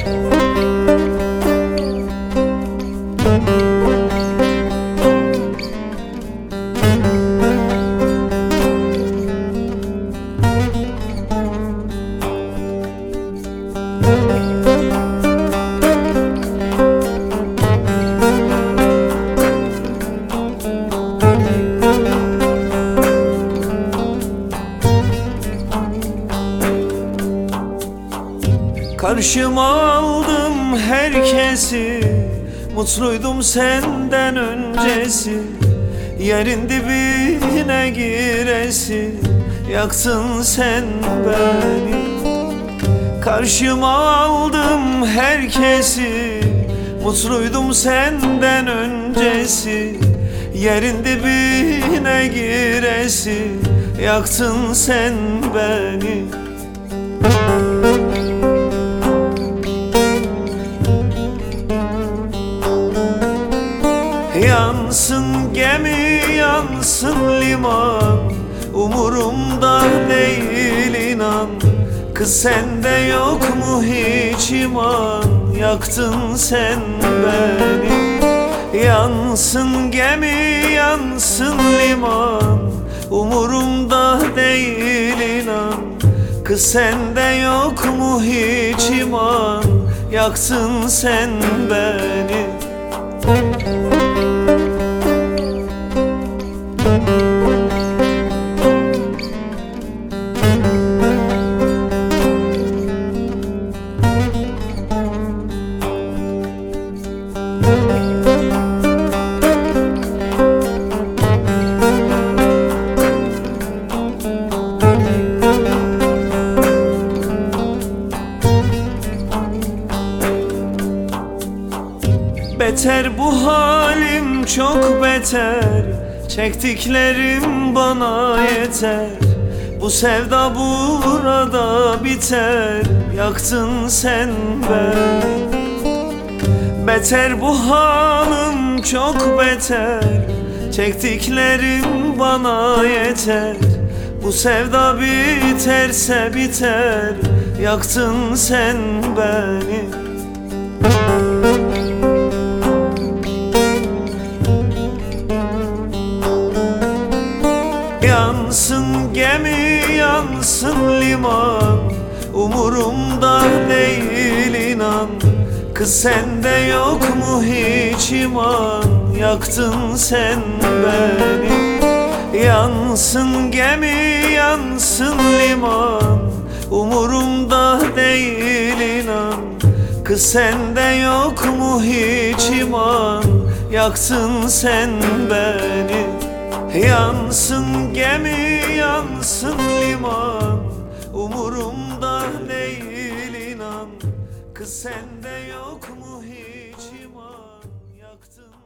Karşıma aldım herkesi, mutluydum senden öncesi. Yerin dibine giresi, yaktın sen beni. Karşıma aldım herkesi, mutluydum senden öncesi. Yerin dibine giresi, yaktın sen beni. Yansın gemi, yansın liman, umurumda değil inan. Kız sende yok mu hiç iman, yaktın sen beni. Yansın gemi, yansın liman, umurumda değil inan. Kız sende yok mu hiç iman, yaktın sen beni. Beter bu halim, çok beter. Çektiklerim bana yeter. Bu sevda burada biter, yaktın sen beni. Beter bu halim, çok beter. Çektiklerim bana yeter. Bu sevda biterse biter, yaktın sen beni. Yansın gemi, yansın liman, umurumda değil inan. Kız sende yok mu hiç iman, yaktın sen beni. Yansın gemi, yansın liman, umurumda değil inan. Kız sende yok mu hiç iman, yaktın sen beni. Yansın gemi, yansın liman, umurumda değil inan. Kız sende yok mu hiç iman, yaktın